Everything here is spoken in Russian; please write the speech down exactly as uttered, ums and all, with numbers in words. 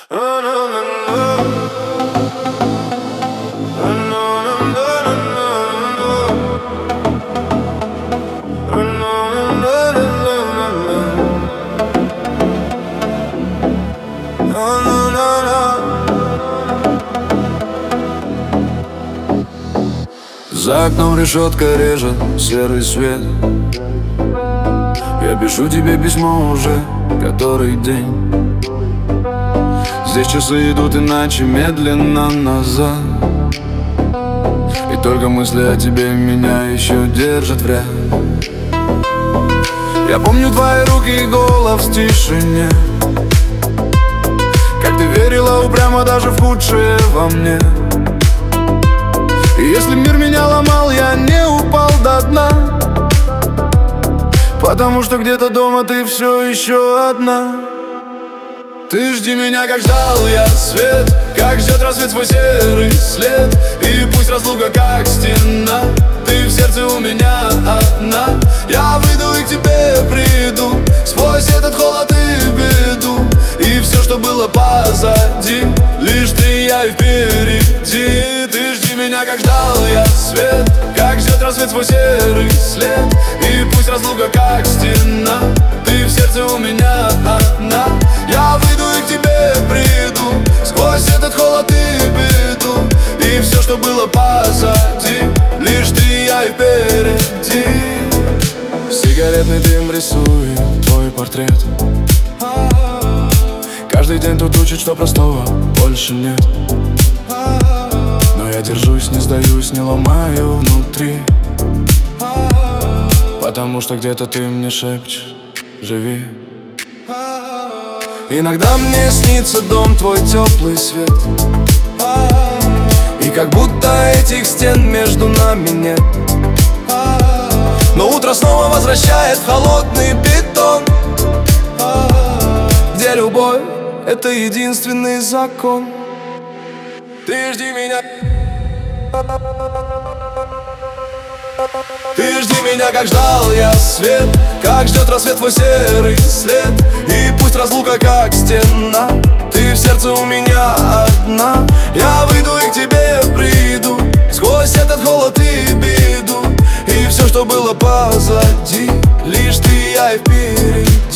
За окном решетка режет серый свет. Я пишу тебе письмо уже который день. Здесь часы идут иначе, медленно назад. И только мысли о тебе меня еще держат в ряд. Я помню твои руки и голос в тишине. Как ты верила упрямо даже в худшее во мне. И если мир меня ломал, я не упал до дна. Потому что где-то дома ты все еще одна. Ты жди меня, как ждал я свет, как ждет рассвет свой серый след. И пусть разлука как стена, ты в сердце у меня одна. Я выйду и к тебе приду, сквозь этот холод и беду. И все, что было позади, лишь ты и я и впереди. Ты жди меня, как ждал я свет, как ждет рассвет свой серый след. И пусть разлука как стена, ты в сердце у меня одна. Я выйду и к тебе приду, сквозь этот холод и беду. И все, что было позади, лишь ты и я и впереди. Сигаретный дым рисует твой портрет. Каждый день тут учат, что простого больше нет. Но я держусь, не сдаюсь, не ломаю внутри. Потому что где-то ты мне шепчешь: живи. Иногда мне снится дом, твой теплый свет. И как будто этих стен между нами нет. Но утро снова возвращает в холодный бетон, где любовь — это единственный закон. Ты жди меня. Ты жди меня, как ждал я свет, как ждет рассвет твой серый след. И пусть разлука как стена, ты в сердце у меня одна. Я выйду и к тебе приду, сквозь этот холод и беду. И все, что было позади, лишь ты и я и впереди.